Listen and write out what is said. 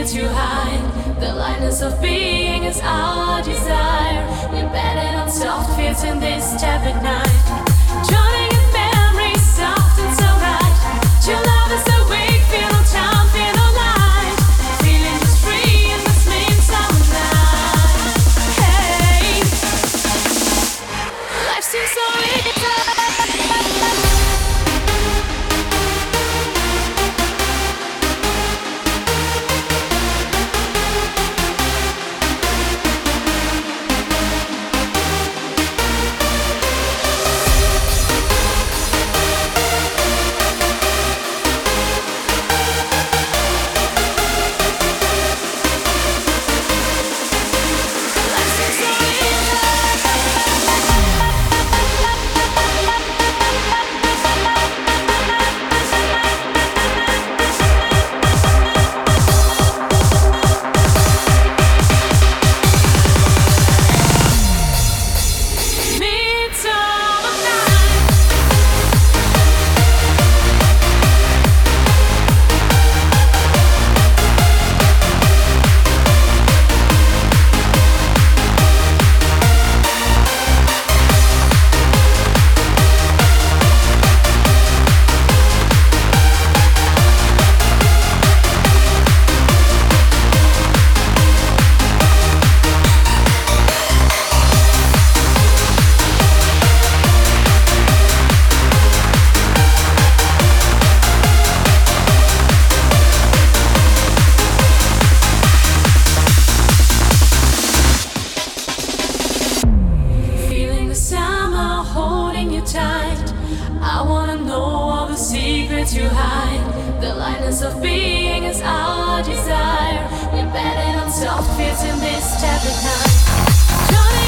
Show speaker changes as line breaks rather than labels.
secrets you hide. The lightness of being is our desire. Embedded on soft fields in this tepid night. Drowning in memories, soft and so right. Your love is awake, feel no time, feel no light. Feeling just free in this mean summer night. Hey, life seems so easy. You hide. The lightness of being is our desire. Embedded on soft fields in this tepid night.